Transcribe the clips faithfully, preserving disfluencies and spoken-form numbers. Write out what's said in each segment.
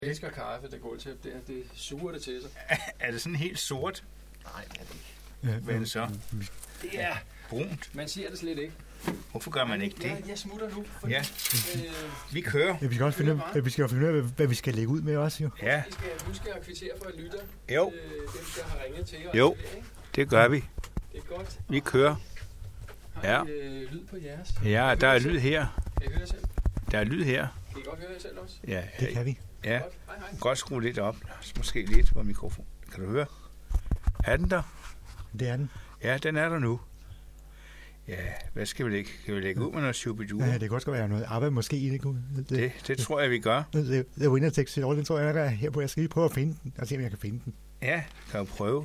Jeg elsker kaffe, det gulvtæppe der. Det suger det til sig. Er det sådan helt sort? Nej, det er det ikke. Hvad er det så? Det er brunt. Man siger det slet ikke. Hvorfor gør man ikke det? Ja, jeg smutter nu. Fordi, ja, øh, vi kører. Ja, vi skal også finde, ja, vi skal finde ud af, hvad vi skal lægge ud med også, jo. Ja. Vi skal huske at kvittere for at lytte. Jo. Øh, dem, der har ringet til os. Jo, det gør vi. Det er godt. Vi kører. Har ja. I øh, lyd på jeres? Ja, der er lyd her. Kan I høre jer selv? Der er lyd her. Kan I godt høre jer selv også? Ja, det kan vi. Ja. Godt. Hej, hej. Godt skrue lidt op. Måske lidt på mikrofon. Kan du høre? Er den der? Det er den. Ja, den er der nu. Ja, hvad skal vi lægge? Kan vi lægge ud med noget shubidua? Ja, det kan godt være noget arbejde måske i det. Det, det, det tror jeg, vi gør. Det er Winnertex, den tror jeg, der er her på. Jeg skal lige prøve at finde den, og se, om jeg kan finde den. Ja, kan jeg prøve.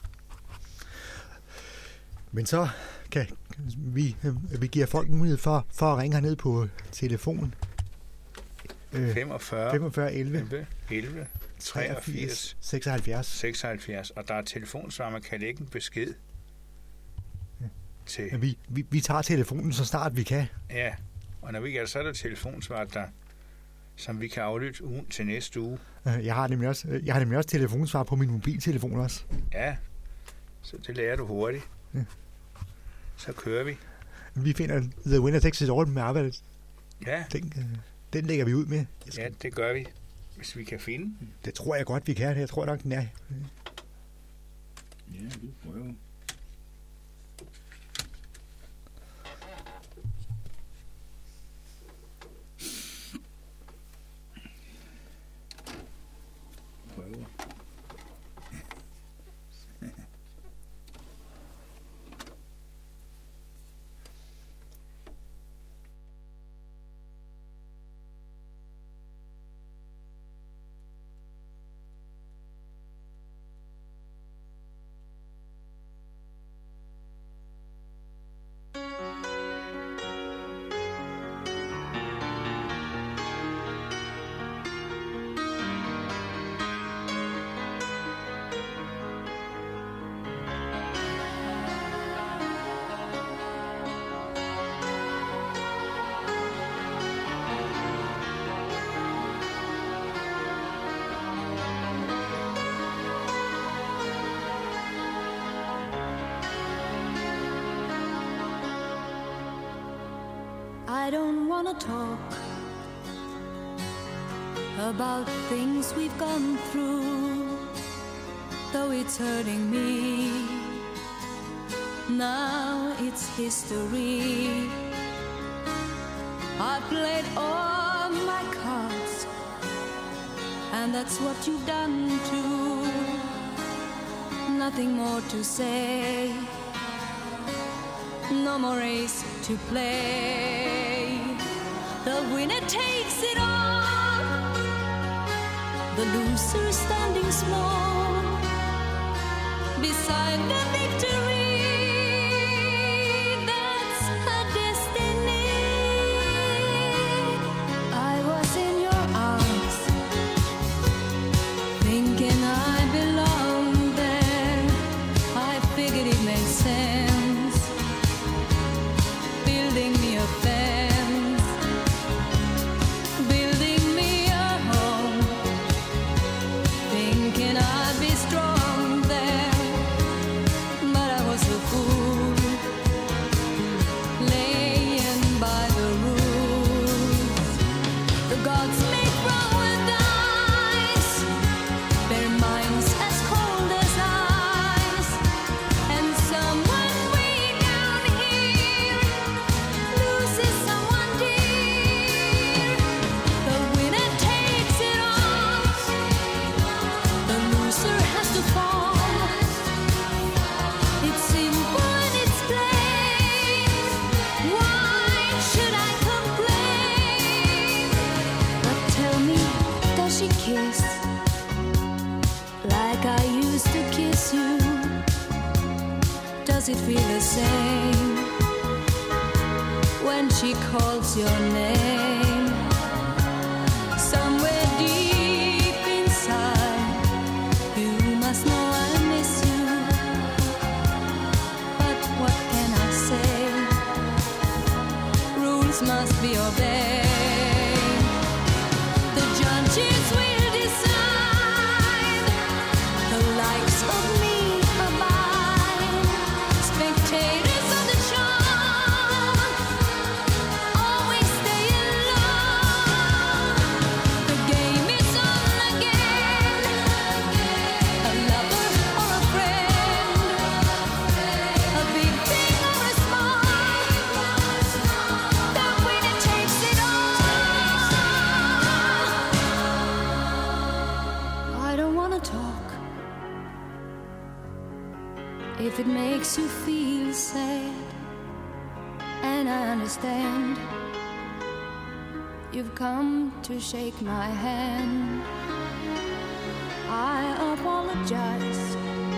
Men så kan vi, vi giver folk mulighed for, for at ringe herned på telefon. Øh, femogfyrre, femogfyrre elleve, elleve treogfirs, seksoghalvfjerds. seksoghalvfjerds, og der er telefonsvar, man kan lægge en besked. Ja. Til. Vi, vi, vi tager telefonen så snart vi kan. Ja, og når vi gør, så er der telefonsvar, der, som vi kan aflytte ugen til næste uge. Jeg har nemlig også, jeg har nemlig også telefonsvar på min mobiltelefon også. Ja, så det lærer du hurtigt. Ja. Så kører vi. Vi finder The Winner Takes It All med arbejdet. Ja. Den, den lægger vi ud med. Ja, det gør vi, hvis vi kan finde den. Det tror jeg godt, vi kan. Jeg tror nok, den er. Ja, vi prøver. Prøver. I don't wanna talk about things we've gone through, though it's hurting me. Now it's history. I played all my cards, and that's what you've done too. Nothing more to say, no more race to play. The winner takes it all, the loser standing small beside the victory. That's her destiny. I was in your arms, thinking I belonged there. I figured it made sense, building me a fence, building me a home, thinking I'd be strong there. But I was a fool, laying by the rules. The gods make wrong with dice, their minds as cold as ice, and someone way down here loses someone dear. The winner takes it all, the loser has to fall. It's simple and it's plain. Why should I complain? But tell me, does she kiss like I used to kiss you? Does it feel the same when she calls your name? Somewhere deep inside, you must know I miss you. But what can I say? Rules must be obeyed. The judges will decide. if it makes you feel sad. And I understand you've come to shake my hand. I apologize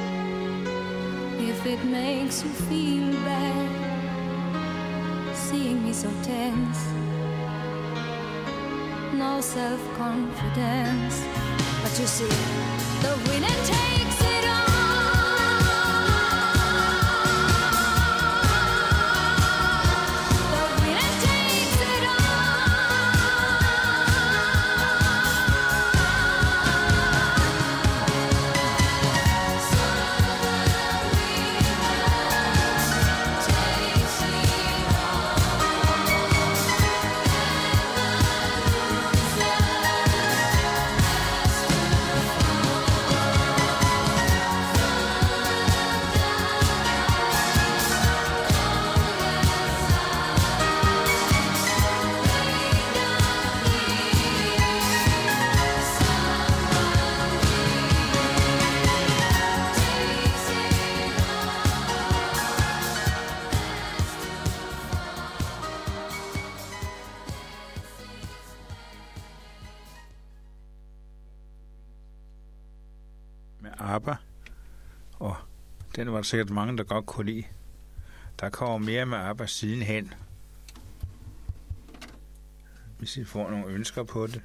if it makes you feel bad, seeing me so tense, no self-confidence. But you see, the winner takes it all. The winner takes it med ABBA, og den var der sikkert mange, der godt kunne lide. Der kommer mere med ABBA sidenhen, hvis I får nogle ønsker på det.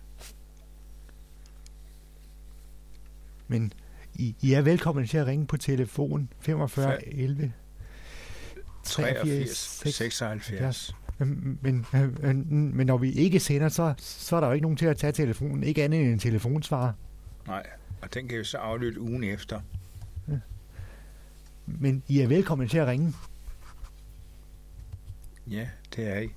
Men I, I er velkommen til at ringe på telefon femogfyrre elleve treogfirs seksoghalvfjerds. Men, men, men, men når vi ikke sender, så, så er der jo ikke nogen til at tage telefonen. Ikke andet end en telefonsvarer. Nej, og den kan vi så aflytte ugen efter. Ja. Men I er velkommen til at ringe. Ja, det er I.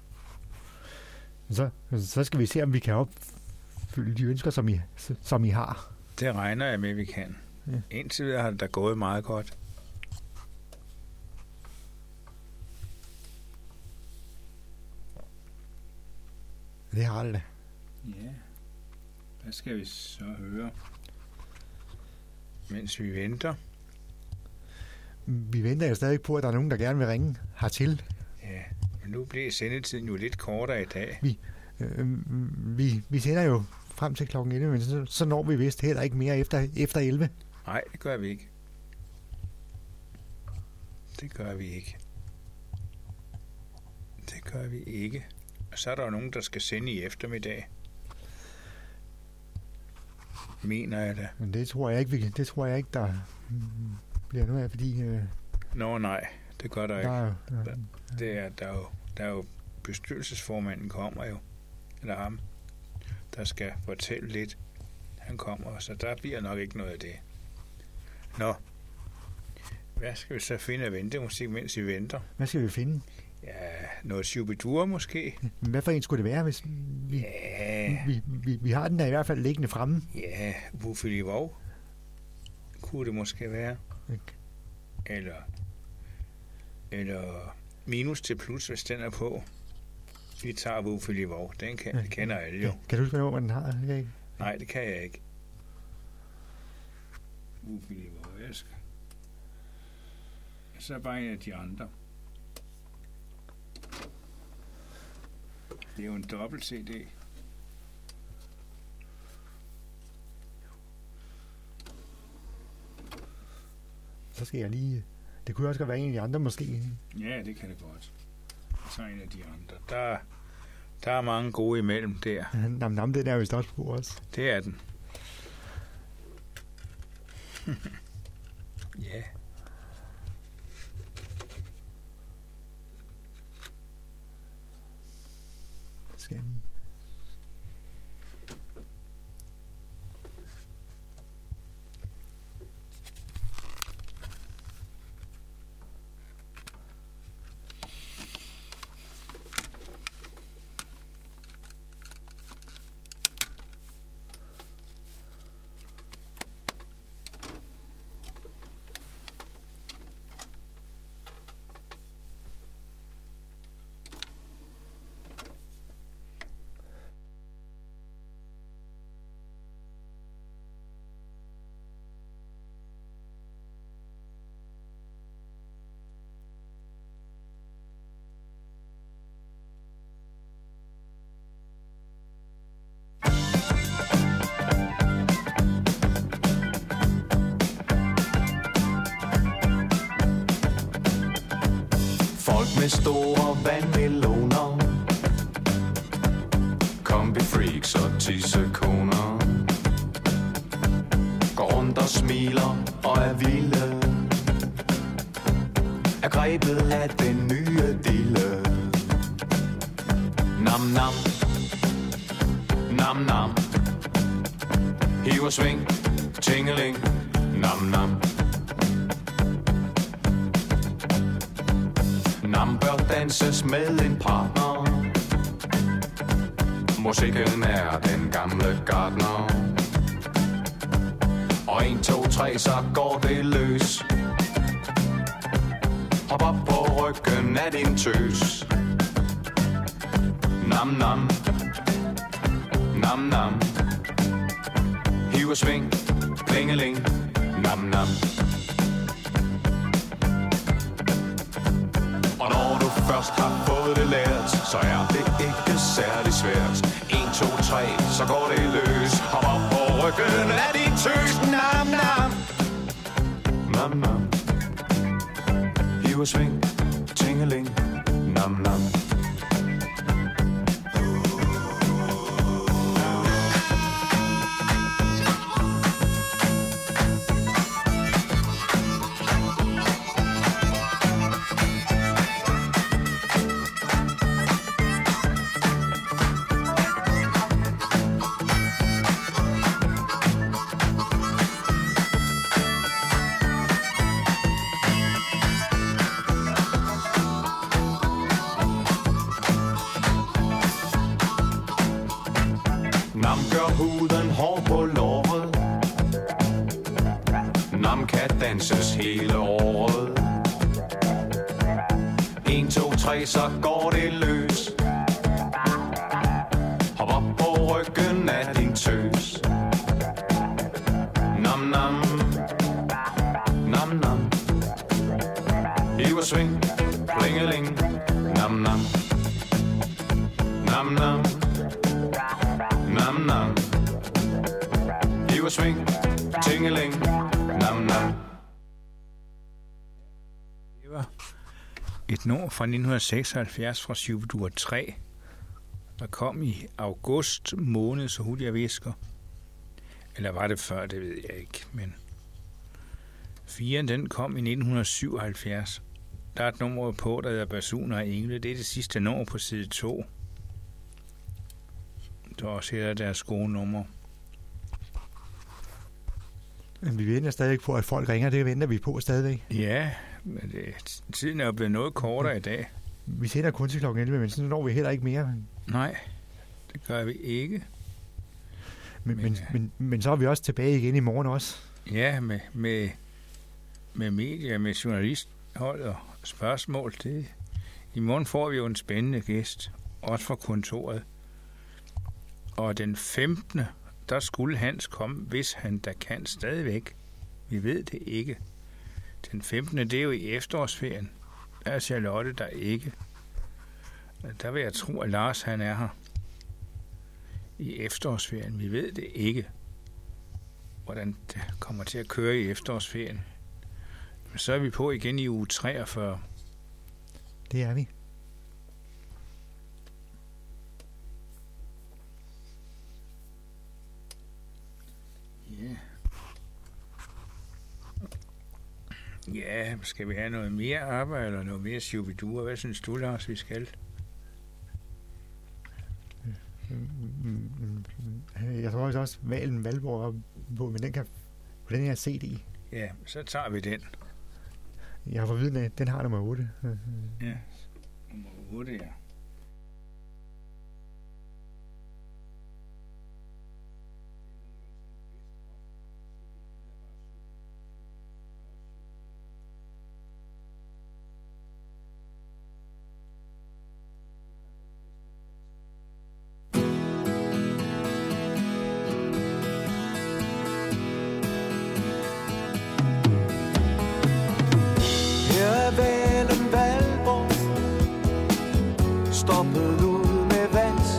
Så, så skal vi se, om vi kan opfylde de ønsker, som I, som I har. Det regner jeg med, vi kan. Ja. Indtil videre har det da gået meget godt. Det har det da. Ja. Hvad skal vi så høre? Mens vi venter. Vi venter jo stadig på, at der er nogen, der gerne vil ringe hertil. Ja, men nu bliver sendetiden jo lidt kortere i dag. Vi, øh, vi, vi sender jo frem til klokken elleve, men så, så når vi vist heller ikke mere efter, efter elleve. Nej, det gør vi ikke. Det gør vi ikke. Det gør vi ikke. Og så er der jo nogen, der skal sende i eftermiddag. Mener jeg da. Men det tror jeg ikke, vi, det tror jeg ikke, der bliver noget af, fordi... Øh, Nå nej, det gør der, der ikke. er, jo- Der, det er, der, er jo, der er jo bestyrelsesformanden kommer jo, eller ham, der skal fortælle lidt. Han kommer, så der bliver nok ikke noget af det. Nå, hvad skal vi så finde af ventemusik, mens vi venter? Hvad skal vi finde? Ja, noget Shubidua måske? Hvad for en skulle det være, hvis vi, Ja, vi, vi, vi har den der i hvert fald liggende fremme? ja, Wuffeli Vov kunne det måske være. Eller, eller minus til plus, hvis den er på. Vi tager Wuffeli Vov, den kan, det kender alle jo. Kan du huske, hvornår den har? Okay. Nej, det kan jeg ikke. Wuffeli Vov, jeg skal. Så er bare en af de andre. Det er jo en dobbelt C D. Så skal jeg lige... Det kunne også godt være en af de andre, måske. Ja, det kan det godt. Så en af de andre. Der, der er mange gode imellem der. Nam, nam, den er vist også på os. Det er den. Ja. Skal jeg lige... med store vandmeloner, kombi freaks og tissekoner, går rundt og smiler og er vilde, er grebet af den nye dille. Nam nam, nam nam, hiver sving, tingeling, nam nam. Nam bør danses med en partner, musikken er den gamle gartner. Og en, to, tre, så går det løs. Hop op på ryggen af din tøs. Nam nam, nam nam, hiv og sving, plingeling, nam nam. Og når du først har fået det lært, så er det ikke særlig svært. En, to, tre, så går det løs. Hop op på ryggen af din tøs. Nam nam, nam nam, hiv og sving, tingeling, nam nam. Nam gør huden hård på låret. Nam kan danses hele året. En, to, tre, så går det løs. Hop op på ryggen af din tøs. Nam nam, nam nam, hiv og sving, plingeling, nam nam, nam nam, nam nam, hiv og sving, tingeling, nam nam. Det var et nummer fra nitten seksoghalvfjerds fra Shubidua tre, der kom i august måned, så hurtigt jeg visker. Eller var det før, det ved jeg ikke, men firen, den kom i nitten syvoghalvfjerds. Der er et nummer på, der hedder Basuner og Engle. Det er det sidste nummer på side to. Der er også et af deres gode numre. Men vi venter stadig på, at folk ringer. Det venter vi på stadigvæk. Ja, men det, tiden er jo blevet noget kortere i dag. Vi sender kun til klokken elleve, men så når vi heller ikke mere. Nej, det gør vi ikke. Men, men, Men, men, men, men så er vi også tilbage igen i morgen også. Ja, med, med, med medier, med journalisthold og spørgsmål. Det, I morgen får vi jo en spændende gæst, også fra kontoret. Og den femtende der skulle Hans komme, hvis han da kan stadigvæk. Vi ved det ikke. Den femtende det er jo i efterårsferien. Der er Charlotte der ikke. Der vil jeg tro, at Lars han er her. I efterårsferien. Vi ved det ikke, hvordan det kommer til at køre i efterårsferien. Men så er vi på igen i uge treogfyrre. Det er vi. Ja. Ja, skal vi have noget mere arbejde eller noget mere Shubidua? Hvad synes du, Lars, vi skal? Jeg tror også, også Valen Valborg på, men den kan på den her C D. Ja, så tager vi den. Jeg har fået viden af, at den har nummer otte. Ja, nummer otte, ja. Stoppet ud med vand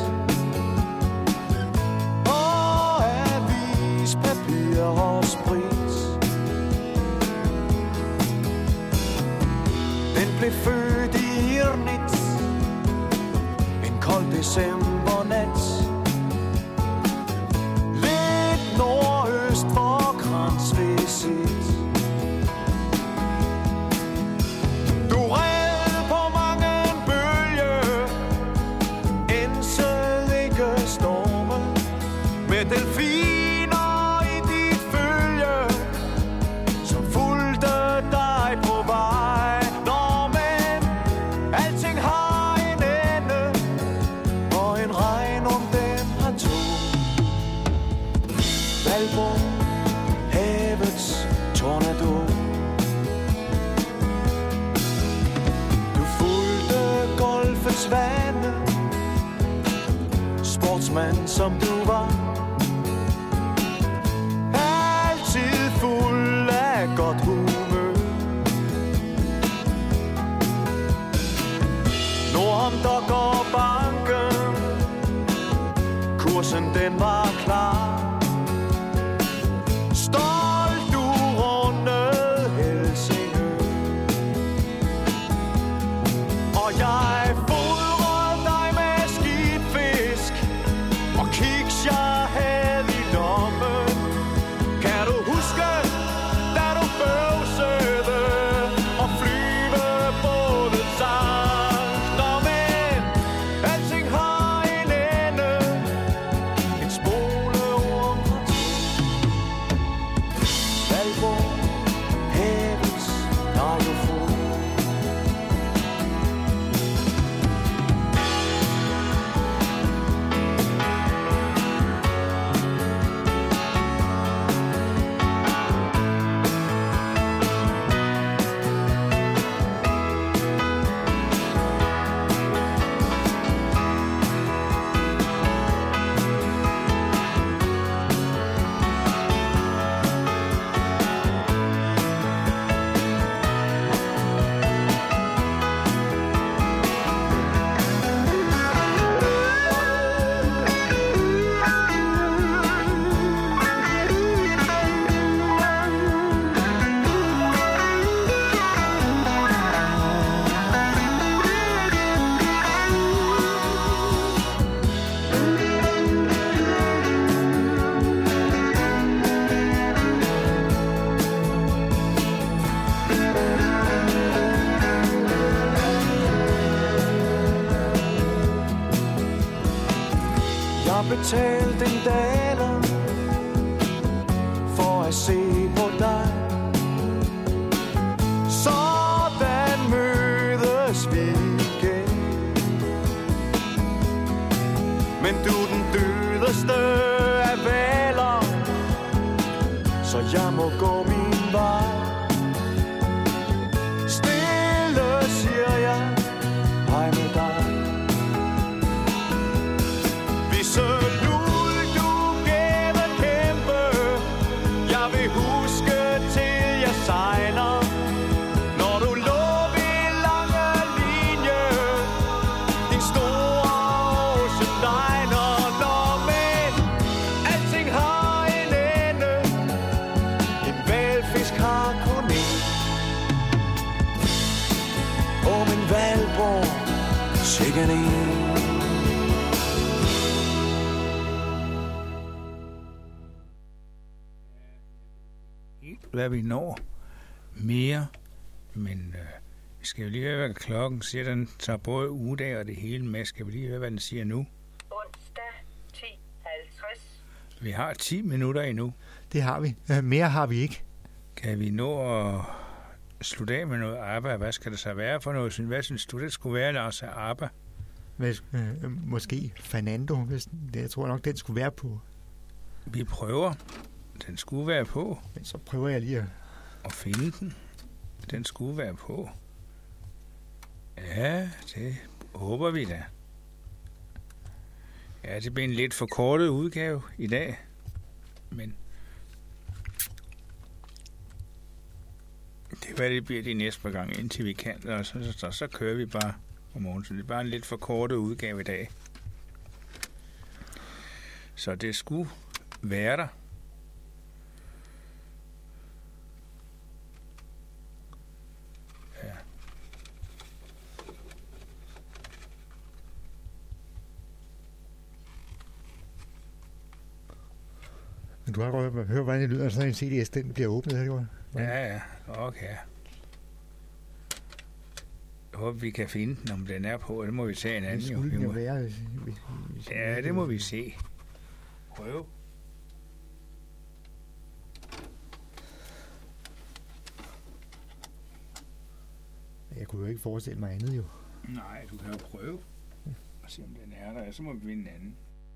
og avispapir og sprit. Den blev født i Irland decembernat. Lidt nordøst for Krandsvicet. Du red på mange bølger, ensede ikke storme, med delfiner i dit følge, som fulgte dig på vej. Nå, men alting har en ende, og en regn om den har to. Valborg, havets tornado. Du fulgte golfets vande, sportsmand som du var, altid fuld af godt humør. Nordom der går banken, kursen den var klar. Stolt du rundede Helsingør, og jeg fodrede dig med skidfisk og kiks jeg havde i lommen. Kan du huske, da du bøvsede og flyvebåden sang? Nå, men alting har en ende, en spoleorm har to. Valborg, havets radiofon. Jeg betalte en daler for at se på dig. Sådan mødes vi igen. Men du er den dødeste af valer, så jeg må gå min vej. Stille siger jeg hej med dig. Så lul du gæve kæmpe, jeg vil huske til jeg sejler. Når du lå ved lange linje, din store ocean liner. Nå, men alting har en ende, en hvalfisk har kun en. Åh, min Valborg, sikke en. Hvad vi når mere, men øh, vi skal jo lige høre, hvad klokken siger. Den tager både ugedag og det hele med. Skal vi lige høre, hvad den siger nu? Onsdag ti halvtreds. Vi har ti minutter endnu. Det har vi. Øh, mere har vi ikke. Kan vi nå at slutte af med noget ABBA? Hvad skal det så være for noget? Hvad synes du, det skulle være, Lars, af ABBA? Hvad, øh, måske Fernando. Hvis, det, jeg tror nok, den skulle være på. Vi prøver. Den skulle være på. Men så prøver jeg lige at... at finde den. Den skulle være på. Ja, det håber vi da. Ja, det bliver en lidt forkortet udgave i dag. Men det er hvad det bliver de næste par gange, indtil vi kan. Og så, så, så kører vi bare om morgenen. Så det er bare en lidt forkortet udgave i dag. Så det skulle være der. du har godt hørt, hvordan det lyder, når sådan en C D S, den bliver åbnet, har du gjort? Ja, ja. Okay. Jeg håber, vi kan finde den, om den er på. Det må vi tage en anden. Det jo. skulle Vi den jo må... være. Hvis, hvis, hvis, Ja, det må vi se. Prøv. Jeg kunne jo ikke forestille mig andet, jo. Nej, du kan jo prøve og se, om den er der. Så må vi finde en anden.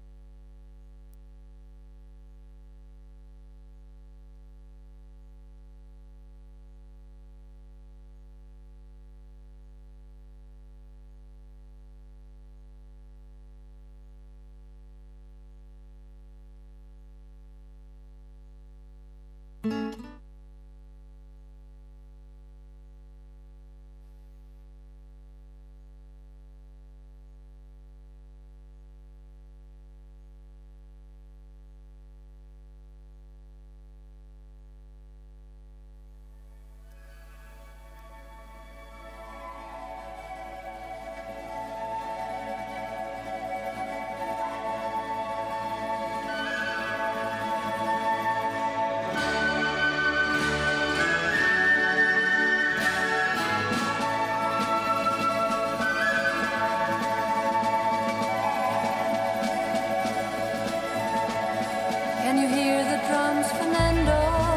Can you hear the drums, Fernando?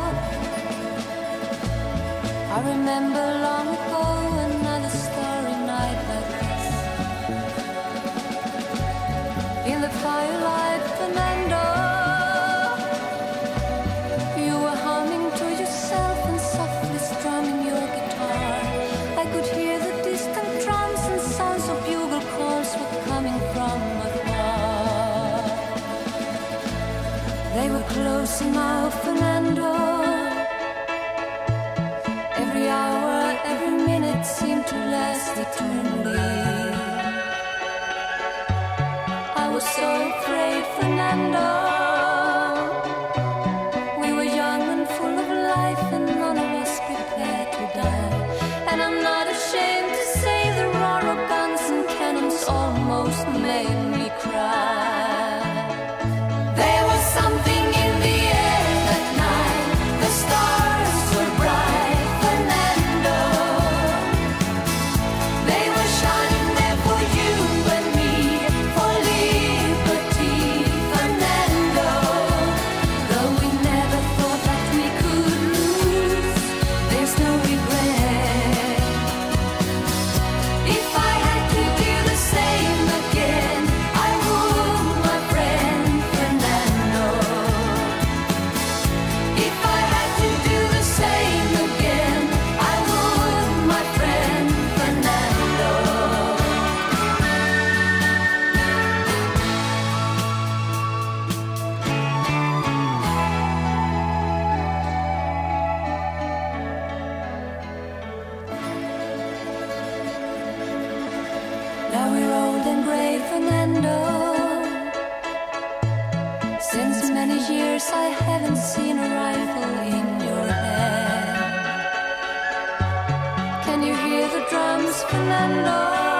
I remember long ago another starry night like this. In the firelight, Fernando, you were humming to yourself and softly strumming your guitar. I could hear the distant drums and sounds of bugle calls were coming from afar. They were close now, Fernando. Every hour, every minute seemed to last eternally. I was so afraid, Fernando. We were young and full of life, and none of us prepared to die. And I'm not ashamed to say the roar of guns and cannons almost made me cry. There was something in the air that night. The stars were bright, Fernando. They were shining there for you and me, for liberty, Fernando. Though we never thought that we could lose, there's no regret. If I had to do the same again, I would, my friend Fernando. If I had to do the same again, I would, my friend Fernando. Now we're old and gray, Fernando. Since many years I haven't seen a rifle in your hand. Can you hear the drums, Fernando?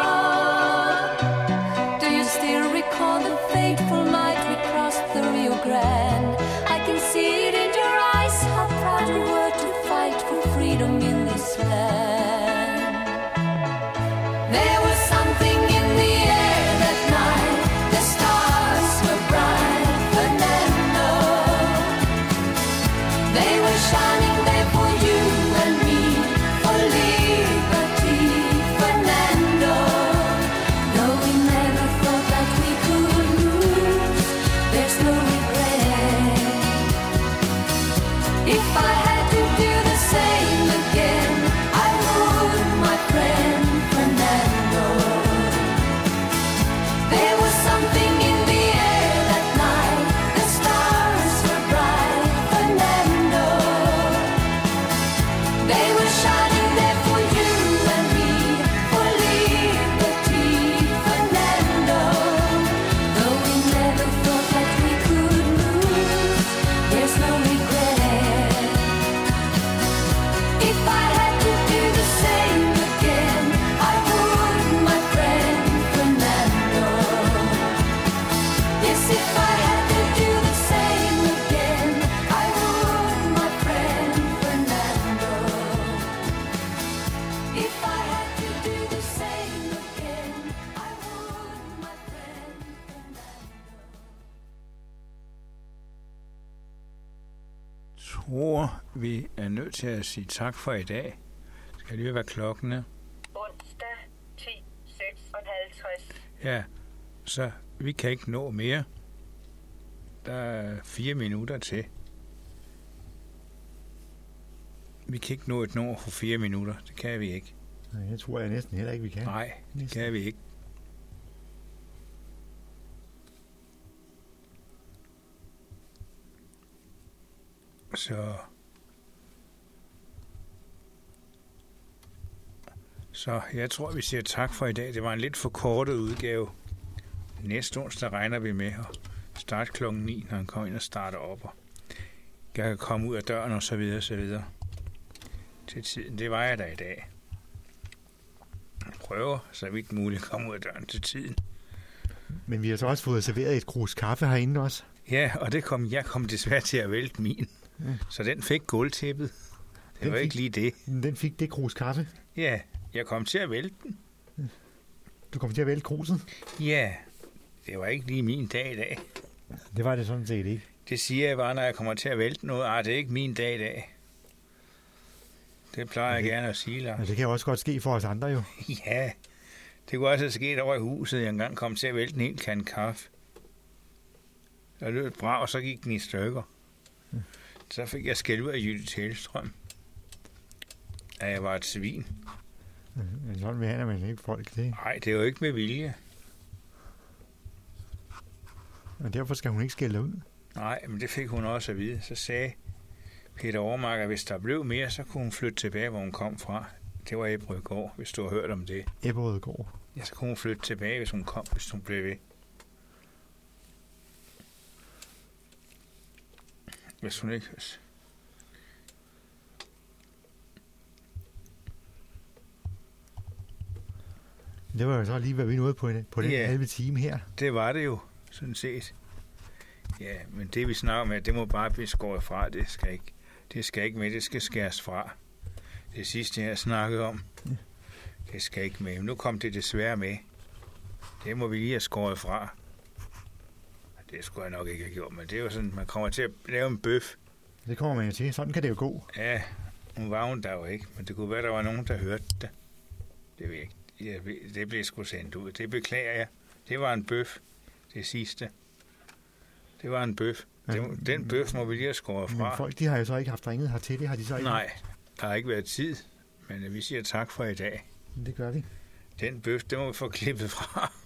Do you still recall the fateful night we crossed the Rio Grande? I can see it in your eyes, how proud you were to fight for freedom in this land. There was something in the air that night. The stars were bright, Fernando. They were shining there for you and me, for liberty, Fernando. Though we never thought that we could lose, there's no regret. If I had to do the same again, I would, my friend Fernando. There was something in the air that night. The stars were bright, Fernando. They were shining there for you and me, for liberty, Fernando. Though we never thought that we could lose, there's no regret. tror, vi er nødt til at sige tak for i dag. Skal lige være klokken er? Onsdag ti seksoghalvtreds. Ja, så vi kan ikke nå mere. Der er fire minutter til. Vi kan ikke nå et nummer for fire minutter. Det kan vi ikke. Nej, det tror jeg næsten heller ikke, vi kan. Nej, det Næsten. kan vi ikke. Så... Så jeg tror, vi siger tak for i dag. Det var en lidt forkortet udgave. Næste onsdag regner vi med at starte klokken ni, når han kommer ind og starter op. Og jeg kan komme ud af døren og så videre, så videre. Til tiden. Det var jeg da i dag. Jeg prøver så vidt muligt at komme ud af døren til tiden. Men vi har så også fået serveret et krus kaffe herinde også. Ja, og det kom, jeg kom desværre til at vælte min. Ja. Så den fik gulvtæppet. Det Den var fik- ikke lige det. Den fik det krus kaffe. Ja, jeg kom til at vælte den. Du kom til at vælge kruset. Ja, det var ikke lige min dag i dag. Det var det sådan set ikke. Det siger jeg bare, når jeg kommer til at vælte noget. Ah, det er ikke min dag i dag. Det plejer jeg Okay. gerne at sige, Lars. Men det kan jo også godt ske for os andre jo. Ja, det kunne også have sket over i huset. Jeg engang kom til at vælte en hel kan kaffe. Jeg løb et brag, og så gik den i stykker. Så fik jeg skæld ud af Jytte Tælstrøm. At jeg var et svin. Men sådan behandler man ikke folk det. Nej, det er jo ikke med vilje. Og derfor skal hun ikke skælde ud. Nej, men det fik hun også at vide. Så sagde Peter Overmark, at hvis der blev mere, så kunne hun flytte tilbage, hvor hun kom fra. Det var Ebrødgård, hvis du har hørt om det. Ebberødgård. Ja, så kunne hun flytte tilbage, hvis hun kom, hvis hun blev ved. Hvis hun ikke... Det var jo så lige, hvad vi nåede på, den- på den Ja. halve time her. Det var det jo, sådan set. Ja, men det vi snakker om, det må bare blive skåret fra. Det skal ikke, det skal ikke med, det skal skæres fra. Det sidste, jeg snakkede om, det skal ikke med. Nu kom det desværre med. Det må vi lige have skåret fra. Det skulle jeg nok ikke have gjort, men det er jo sådan, man kommer til at lave en bøf. Det kommer man jo til. Sådan kan det jo gå. Ja, hun var hun der jo ikke, men det kunne være, der var nogen, der hørte det. Det ved jeg ikke. Jeg ved- Det blev sgu sendt ud. Det beklager jeg. Det var en bøf, det sidste. Det var en bøf. Den, den bøf må vi lige have skåret Men fra. folk, de har jo så ikke haft ringet hertil. Det har de så ikke. Nej, der har ikke været tid, men vi siger tak for i dag. Det gør vi. Den bøf, det må vi få klippet fra.